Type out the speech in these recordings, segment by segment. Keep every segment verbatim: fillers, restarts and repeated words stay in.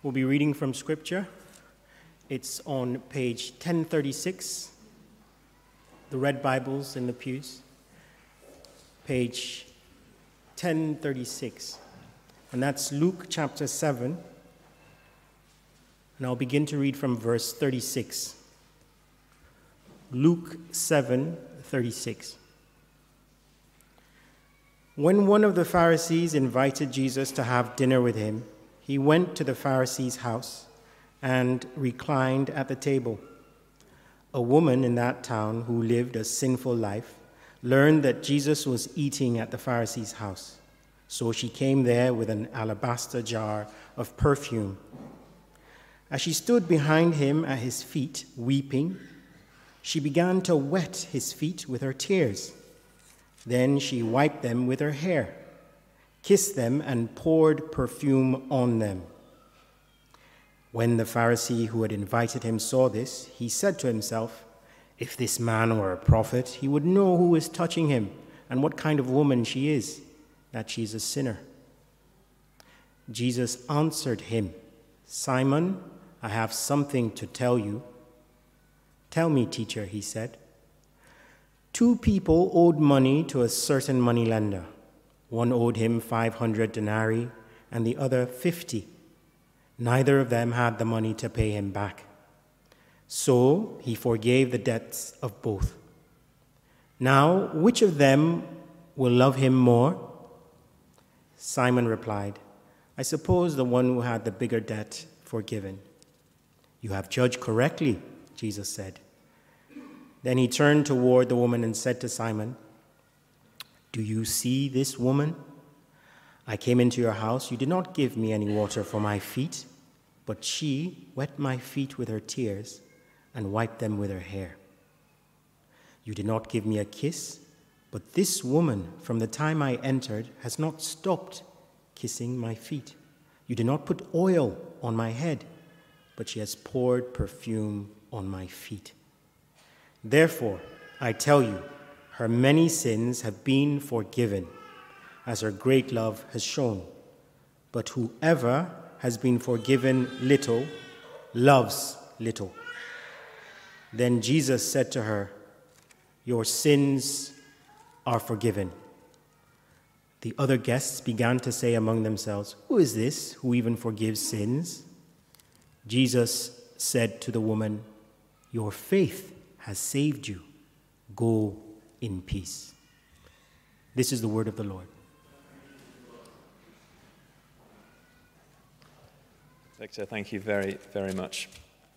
We'll be reading from Scripture. It's on page ten thirty-six, the red Bibles in the pews. Page ten thirty-six, and that's Luke chapter seven. And I'll begin to read from verse thirty-six. Luke seven thirty-six. When one of the Pharisees invited Jesus to have dinner with him, he went to the Pharisee's house and reclined at the table. A woman in that town who lived a sinful life learned that Jesus was eating at the Pharisee's house. So she came there with an alabaster jar of perfume. As she stood behind him at his feet, weeping, she began to wet his feet with her tears. Then she wiped them with her hair, kissed them, and poured perfume on them. When the Pharisee who had invited him saw this, he said to himself, "If this man were a prophet, he would know who is touching him and what kind of woman she is, that she is a sinner." Jesus answered him, "Simon, I have something to tell you." "Tell me, teacher," he said. Two people owed money to a certain moneylender. One owed him five hundred denarii and the other fifty. Neither of them had the money to pay him back. So he forgave the debts of both. Now, which of them will love him more? Simon replied, "I suppose the one who had the bigger debt forgiven." "You have judged correctly," Jesus said. Then he turned toward the woman and said to Simon, "Do you see this woman? I came into your house. You did not give me any water for my feet, but she wet my feet with her tears and wiped them with her hair. You did not give me a kiss, but this woman, from the time I entered, has not stopped kissing my feet. You did not put oil on my head, but she has poured perfume on my feet. Therefore, I tell you, her many sins have been forgiven, as her great love has shown. But whoever has been forgiven little loves little." Then Jesus said to her, "Your sins are forgiven." The other guests began to say among themselves, "Who is this who even forgives sins?" Jesus said to the woman, "Your faith has saved you. Go in peace." This is the word of the Lord. Victor, thank you very, very much.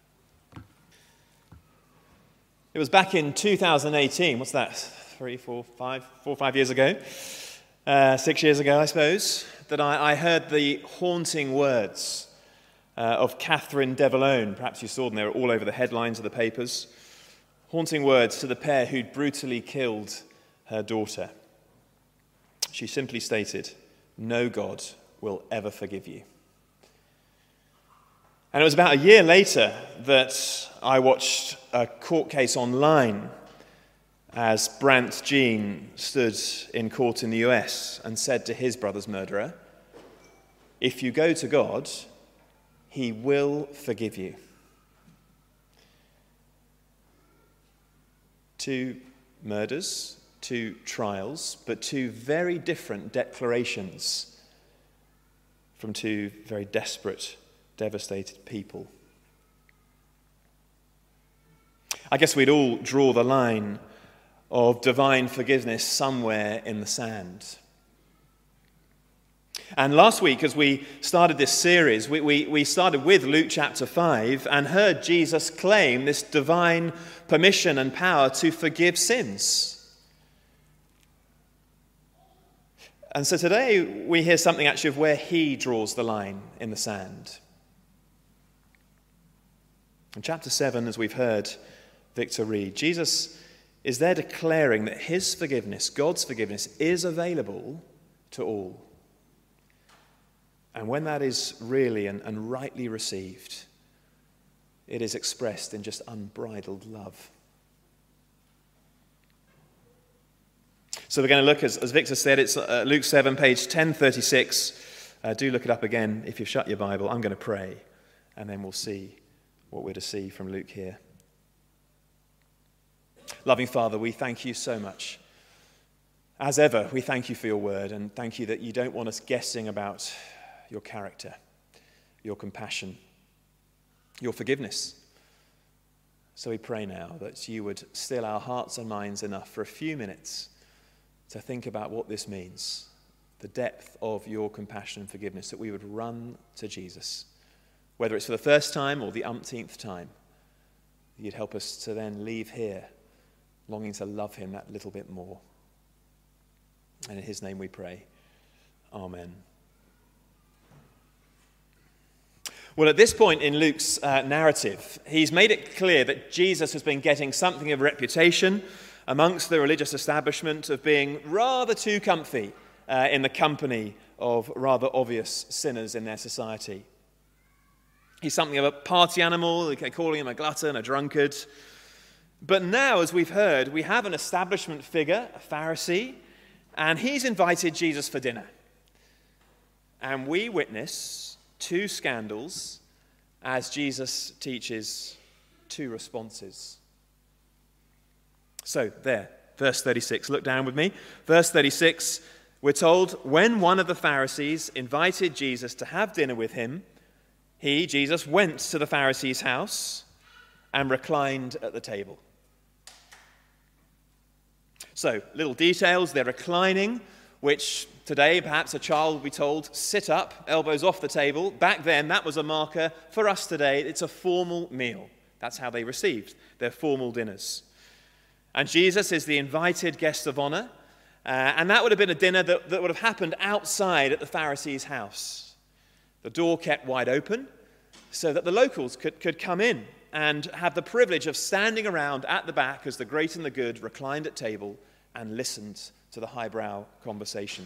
It was back in two thousand eighteen, what's that, three, four, five, four, five years ago, uh, six years ago, I suppose, that I, I heard the haunting words uh, of Catherine Devolone. Perhaps you saw them, they were all over the headlines of the papers. Haunting words to the pair who'd brutally killed her daughter. She simply stated, "No God will ever forgive you." And it was about a year later that I watched a court case online as Brant Jean stood in court in the U S and said to his brother's murderer, "If you go to God, he will forgive you." Two murders, two trials, but two very different declarations from two very desperate, devastated people. I guess we'd all draw the line of divine forgiveness somewhere in the sand. And last week, as we started this series, we, we, we started with Luke chapter five and heard Jesus claim this divine permission and power to forgive sins. And so today we hear something actually of where he draws the line in the sand. In chapter seven, as we've heard Victor read, Jesus is there declaring that his forgiveness, God's forgiveness, is available to all. And when that is really and, and rightly received, it is expressed in just unbridled love. So we're going to look, as, as Victor said, it's uh, Luke seven, page ten thirty-six. Uh, do look it up again if you've shut your Bible. I'm going to pray, and then we'll see what we're to see from Luke here. Loving Father, we thank you so much. As ever, we thank you for your word, and thank you that you don't want us guessing about your character, your compassion, your forgiveness. So we pray now that you would still our hearts and minds enough for a few minutes to think about what this means, the depth of your compassion and forgiveness, that we would run to Jesus, whether it's for the first time or the umpteenth time. You'd help us to then leave here longing to love him that little bit more. And in his name we pray. Amen. Well, at this point in Luke's uh, narrative, he's made it clear that Jesus has been getting something of a reputation amongst the religious establishment of being rather too comfy uh, in the company of rather obvious sinners in their society. He's something of a party animal, calling him a glutton, a drunkard. But now, as we've heard, we have an establishment figure, a Pharisee, and he's invited Jesus for dinner. And we witness two scandals as Jesus teaches two responses. So, there, verse thirty-six. Look down with me. Verse thirty-six, we're told, when one of the Pharisees invited Jesus to have dinner with him, he, Jesus, went to the Pharisee's house and reclined at the table. So, little details, they're reclining, which today perhaps a child will be told, sit up, elbows off the table. Back then, that was a marker. For us today, it's a formal meal. That's how they received their formal dinners. And Jesus is the invited guest of honor, uh, and that would have been a dinner that, that would have happened outside at the Pharisee's house. The door kept wide open so that the locals could, could come in and have the privilege of standing around at the back as the great and the good reclined at table and listened to the highbrow conversation.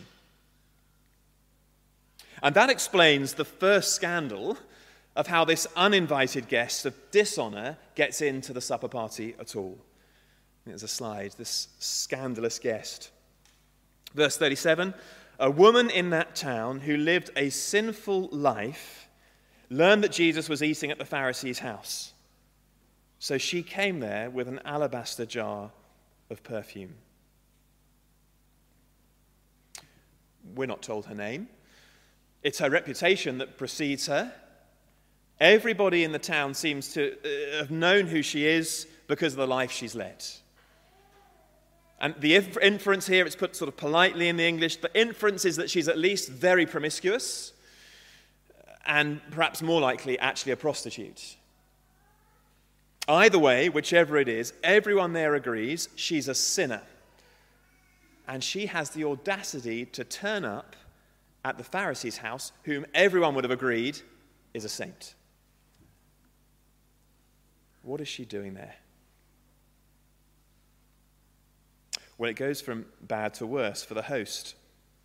And that explains the first scandal of how this uninvited guest of dishonor gets into the supper party at all. There's a slide, this scandalous guest. Verse thirty-seven, a woman in that town who lived a sinful life learned that Jesus was eating at the Pharisee's house. So she came there with an alabaster jar of perfume. We're not told her name. It's her reputation that precedes her. Everybody in the town seems to have known who she is because of the life she's led. And the inference here, it's put sort of politely in the English, but inference is that she's at least very promiscuous and perhaps more likely actually a prostitute. Either way, whichever it is, everyone there agrees she's a sinner. And she has the audacity to turn up at the Pharisee's house, whom everyone would have agreed is a saint. What is she doing there? Well, it goes from bad to worse for the host.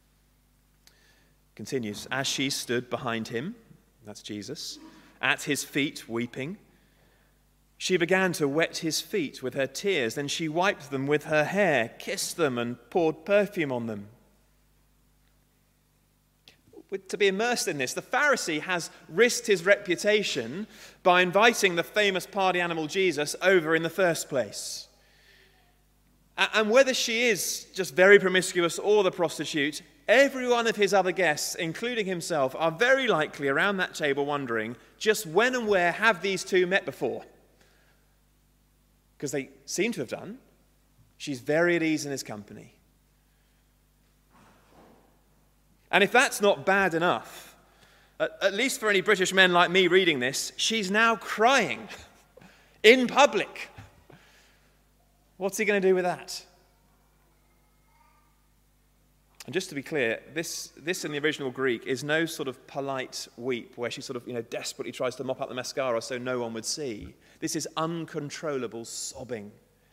Continues, as she stood behind him, that's Jesus, at his feet weeping, she began to wet his feet with her tears. Then she wiped them with her hair, kissed them, and poured perfume on them. To be immersed in this, the Pharisee has risked his reputation by inviting the famous party animal Jesus over in the first place. And whether she is just very promiscuous or the prostitute, every one of his other guests, including himself, are very likely around that table wondering just when and where have these two met before? Because they seem to have done. She's very at ease in his company. And if that's not bad enough, at least for any British men like me reading this, she's now crying in public. What's he going to do with that? And just to be clear, this, this in the original Greek is no sort of polite weep where she sort of, you know, desperately tries to mop up the mascara so no one would see. This is uncontrollable sobbing.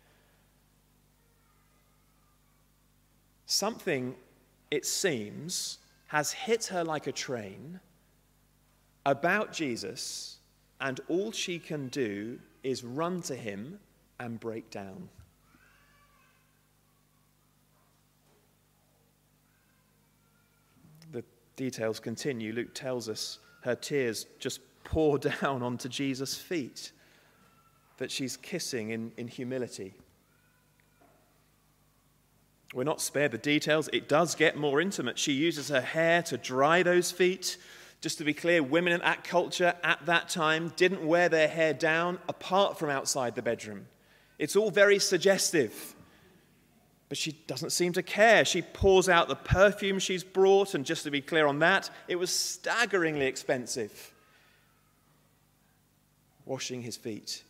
Something, it seems, has hit her like a train about Jesus, and all she can do is run to him and break down. The details continue. Luke tells us her tears just pour down onto Jesus' feet that she's kissing in, in humility. We're not spared the details. It does get more intimate. She uses her hair to dry those feet. Just to be clear, women in that culture at that time didn't wear their hair down apart from outside the bedroom. It's all very suggestive. But she doesn't seem to care. She pours out the perfume she's brought, and just to be clear on that, it was staggeringly expensive. Washing his feet.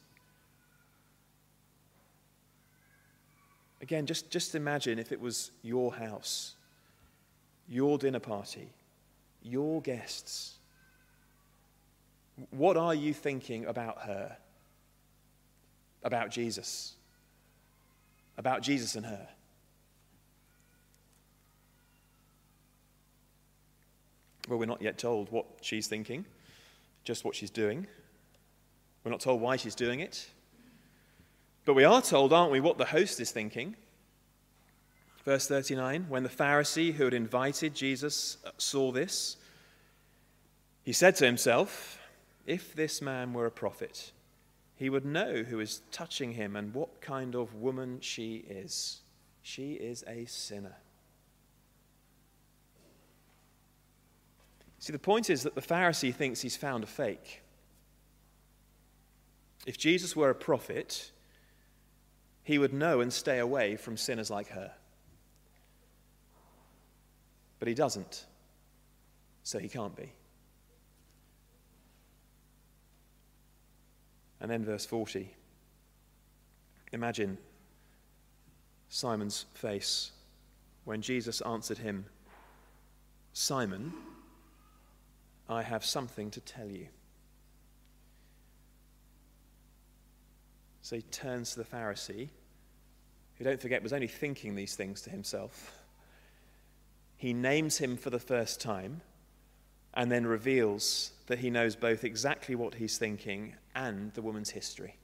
Again, just, just imagine if it was your house, your dinner party, your guests. What are you thinking about her? About Jesus? About Jesus and her? Well, we're not yet told what she's thinking, just what she's doing. We're not told why she's doing it. But we are told, aren't we, what the host is thinking. Verse thirty-nine, when the Pharisee who had invited Jesus saw this, he said to himself, if this man were a prophet, he would know who is touching him and what kind of woman she is. She is a sinner. See, the point is that the Pharisee thinks he's found a fake. If Jesus were a prophet, he would know and stay away from sinners like her. But he doesn't, so he can't be. And then verse forty. Imagine Simon's face when Jesus answered him, Simon, I have something to tell you. So he turns to the Pharisee, who, don't forget, was only thinking these things to himself. He names him for the first time and then reveals that he knows both exactly what he's thinking and the woman's history.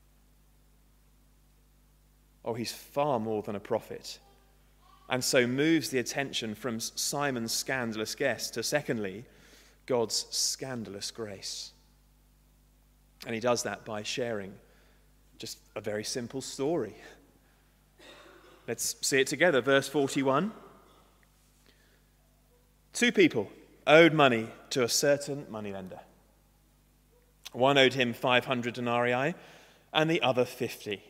Oh, he's far more than a prophet, and so moves the attention from Simon's scandalous guess to, secondly, God's scandalous grace. And he does that by sharing just a very simple story. Let's see it together. Verse forty-one. Two people owed money to a certain moneylender. One owed him five hundred denarii and the other fifty.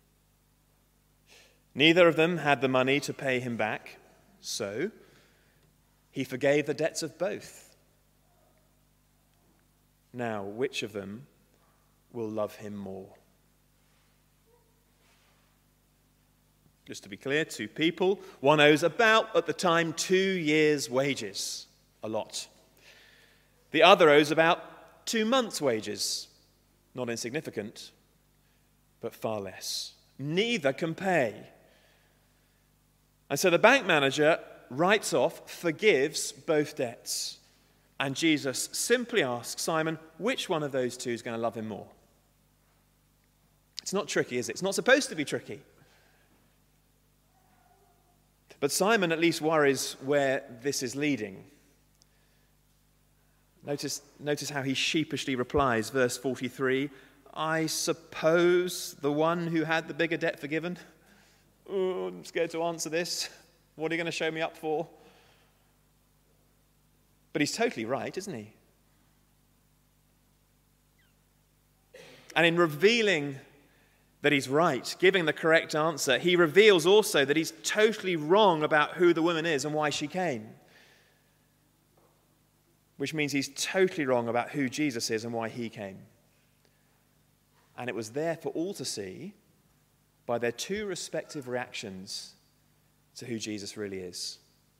Neither of them had the money to pay him back, so he forgave the debts of both. Now, which of them will love him more? Just to be clear, two people. One owes about, at the time, two years' wages. A lot. The other owes about two months' wages. Not insignificant, but far less. Neither can pay. And so the bank manager writes off, forgives both debts. And Jesus simply asks Simon, which one of those two is going to love him more? It's not tricky, is it? It's not supposed to be tricky. But Simon at least worries where this is leading. Notice, notice how he sheepishly replies, verse forty-three, I suppose the one who had the bigger debt forgiven. Oh, I'm scared to answer this. What are you going to show me up for? But he's totally right, isn't he? And in revealing that he's right, giving the correct answer, he reveals also that he's totally wrong about who the woman is and why she came. Which means he's totally wrong about who Jesus is and why he came. And it was there for all to see by their two respective reactions to who Jesus really is.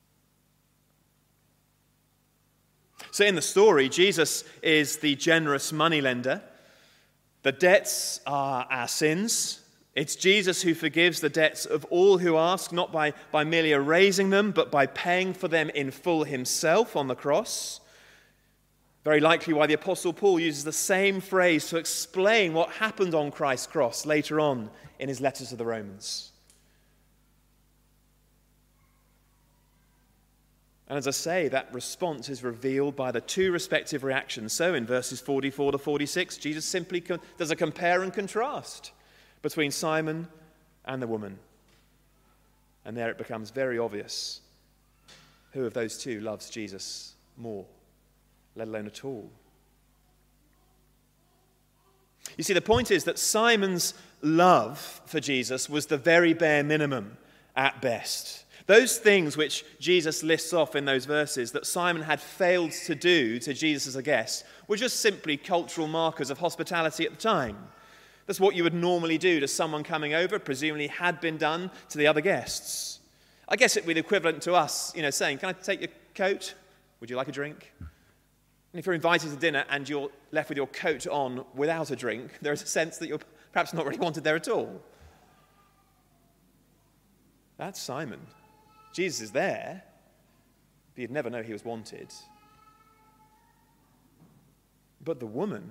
So in the story, Jesus is the generous moneylender. The debts are our sins. It's Jesus who forgives the debts of all who ask, not by, by merely erasing them, but by paying for them in full himself on the cross. Very likely why the Apostle Paul uses the same phrase to explain what happened on Christ's cross later on in his letters to the Romans. And as I say, that response is revealed by the two respective reactions. So in verses forty-four to forty-six, Jesus simply co- does a compare and contrast between Simon and the woman. And there it becomes very obvious who of those two loves Jesus more, let alone at all. You see, the point is that Simon's love for Jesus was the very bare minimum at best. Those things which Jesus lists off in those verses that Simon had failed to do to Jesus as a guest were just simply cultural markers of hospitality at the time. That's what you would normally do to someone coming over, presumably had been done to the other guests. I guess it would be equivalent to us, you know, saying, "Can I take your coat? Would you like a drink?" And if you're invited to dinner and you're left with your coat on without a drink, there is a sense that you're perhaps not really wanted there at all. That's Simon. Jesus is there, but you'd never know he was wanted. But the woman,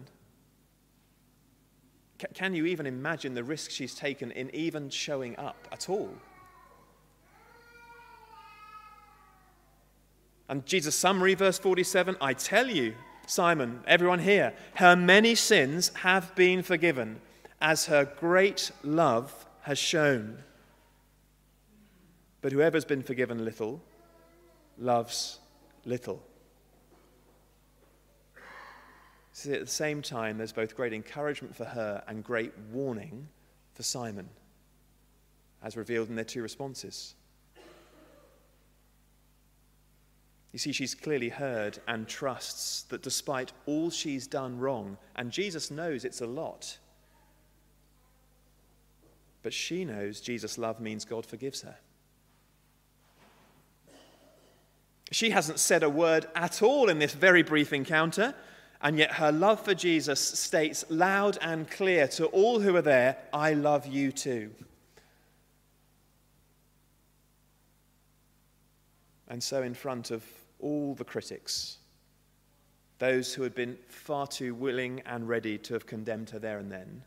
ca- can you even imagine the risk she's taken in even showing up at all? And Jesus' summary, verse forty-seven, "I tell you, Simon, everyone here, her many sins have been forgiven, as her great love has shown. But whoever has been forgiven little, loves little." See, at the same time, there's both great encouragement for her and great warning for Simon, as revealed in their two responses. You see, she's clearly heard and trusts that despite all she's done wrong, and Jesus knows it's a lot, but she knows Jesus' love means God forgives her. She hasn't said a word at all in this very brief encounter, and yet her love for Jesus states loud and clear to all who are there, "I love you too." And so in front of all the critics, those who had been far too willing and ready to have condemned her there and then,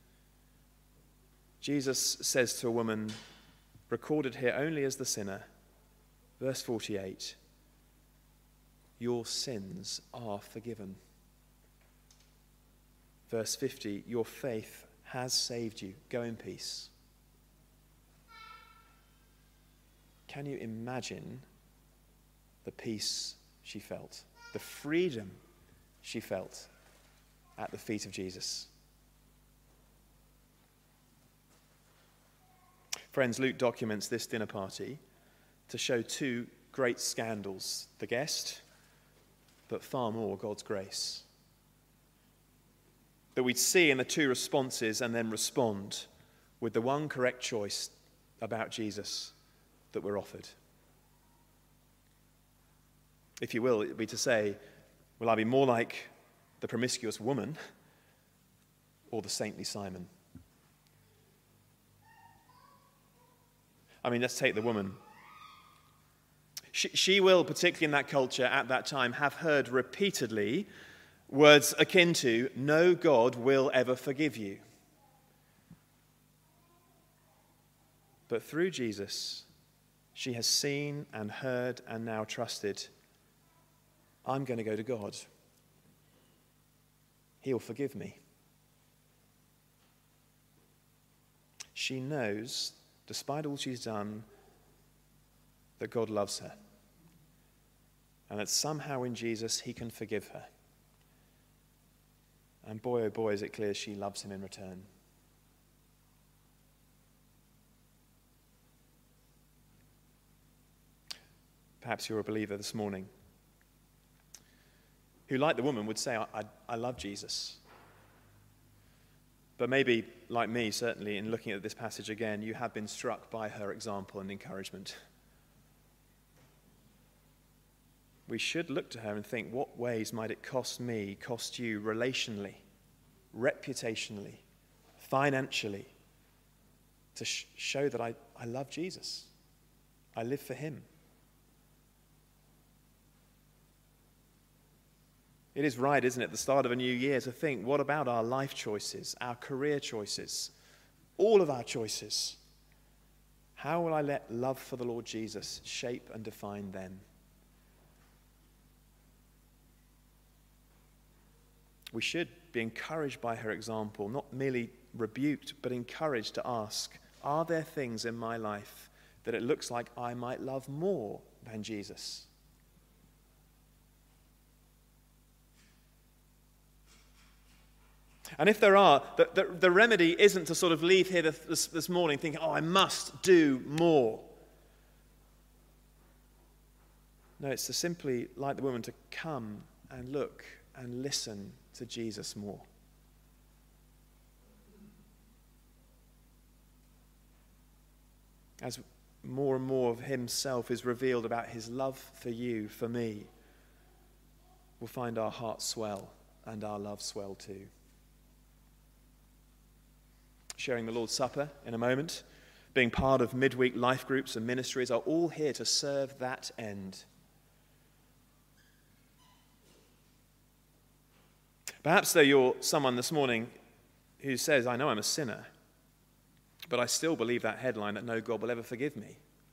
Jesus says to a woman recorded here only as the sinner, verse forty-eight, "Your sins are forgiven." Verse fifty, "Your faith has saved you. Go in peace." Can you imagine the peace she felt, the freedom she felt at the feet of Jesus? Friends, Luke documents this dinner party to show two great scandals: the guest, but far more God's grace, that we'd see in the two responses and then respond with the one correct choice about Jesus that we're offered. If you will, it would be to say, will I be more like the promiscuous woman or the saintly Simon? I mean, let's take the woman. She, she will, particularly in that culture at that time, have heard repeatedly words akin to, "No God will ever forgive you." But through Jesus, she has seen and heard and now trusted, "I'm going to go to God. He'll forgive me." She knows, despite all she's done, that God loves her, and that somehow in Jesus he can forgive her. And boy, oh boy, is it clear she loves him in return. Perhaps you're a believer this morning who, like the woman, would say, I, I, I love Jesus. But maybe, like me, certainly, in looking at this passage again, you have been struck by her example and encouragement. We should look to her and think, what ways might it cost me, cost you, relationally, reputationally, financially, to sh- show that I, I love Jesus. I live for him. It is right, isn't it, at the start of a new year to think, what about our life choices, our career choices, all of our choices? How will I let love for the Lord Jesus shape and define them? We should be encouraged by her example, not merely rebuked, but encouraged to ask, are there things in my life that it looks like I might love more than Jesus? And if there are, the, the, the remedy isn't to sort of leave here this, this morning thinking, oh, I must do more. No, it's to simply, like the woman, to come and look and listen to Jesus more. As more and more of himself is revealed about his love for you, for me, we'll find our hearts swell and our love swell too. Sharing the Lord's Supper in a moment, being part of midweek life groups and ministries are all here to serve that end. Perhaps though you're someone this morning who says, I know I'm a sinner, but I still believe that headline that no God will ever forgive me.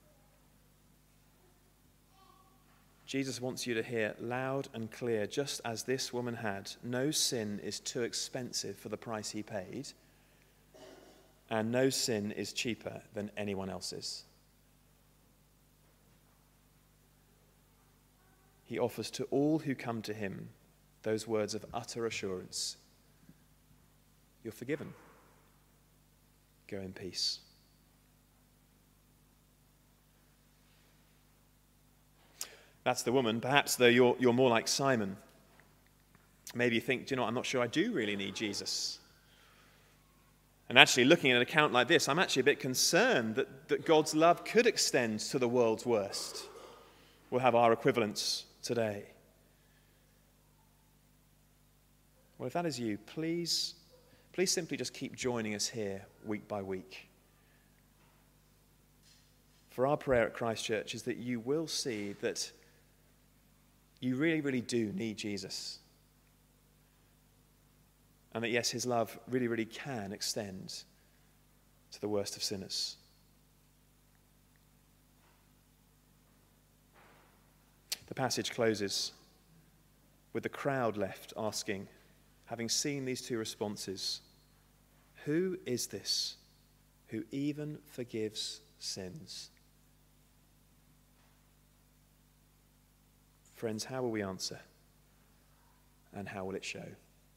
Jesus wants you to hear loud and clear, just as this woman had, no sin is too expensive for the price he paid, and no sin is cheaper than anyone else's. He offers to all who come to him those words of utter assurance. You're forgiven. Go in peace. That's the woman. Perhaps, though, you're, you're more like Simon. Maybe you think, do you know what, I'm not sure I do really need Jesus. And actually, looking at an account like this, I'm actually a bit concerned that, that God's love could extend to the world's worst. We'll have our equivalents today. Well, if that is you, please, please simply just keep joining us here week by week. For our prayer at Christ Church is that you will see that you really, really do need Jesus. And that, yes, his love really, really can extend to the worst of sinners. The passage closes with the crowd left asking, having seen these two responses, who is this who even forgives sins? Friends, how will we answer? And how will it show?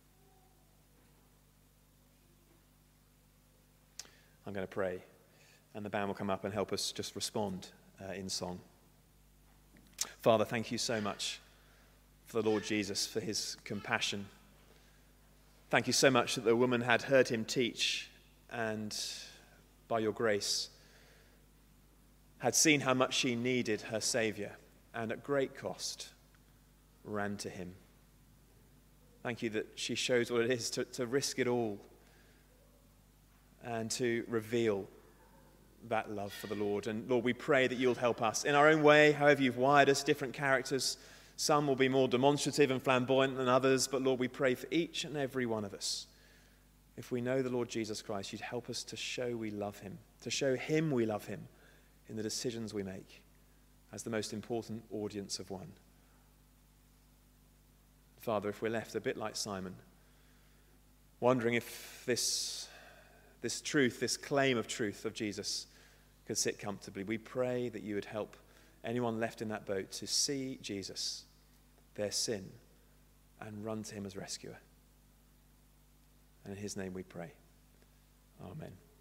I'm going to pray, and the band will come up and help us just respond uh, in song. Father, thank you so much for the Lord Jesus, for his compassion. Thank you so much that the woman had heard him teach and, by your grace, had seen how much she needed her Saviour and at great cost ran to him. Thank you that she shows what it is to, to risk it all and to reveal that love for the Lord. And Lord, we pray that you'll help us in our own way, however you've wired us, different characters. Some will be more demonstrative and flamboyant than others, but Lord, we pray for each and every one of us. If we know the Lord Jesus Christ, you'd help us to show we love him, to show him we love him in the decisions we make as the most important audience of one. Father, if we're left a bit like Simon, wondering if this, this truth, this claim of truth of Jesus could sit comfortably, we pray that you would help anyone left in that boat to see Jesus, their sin, and run to him as rescuer. And in his name we pray. Amen.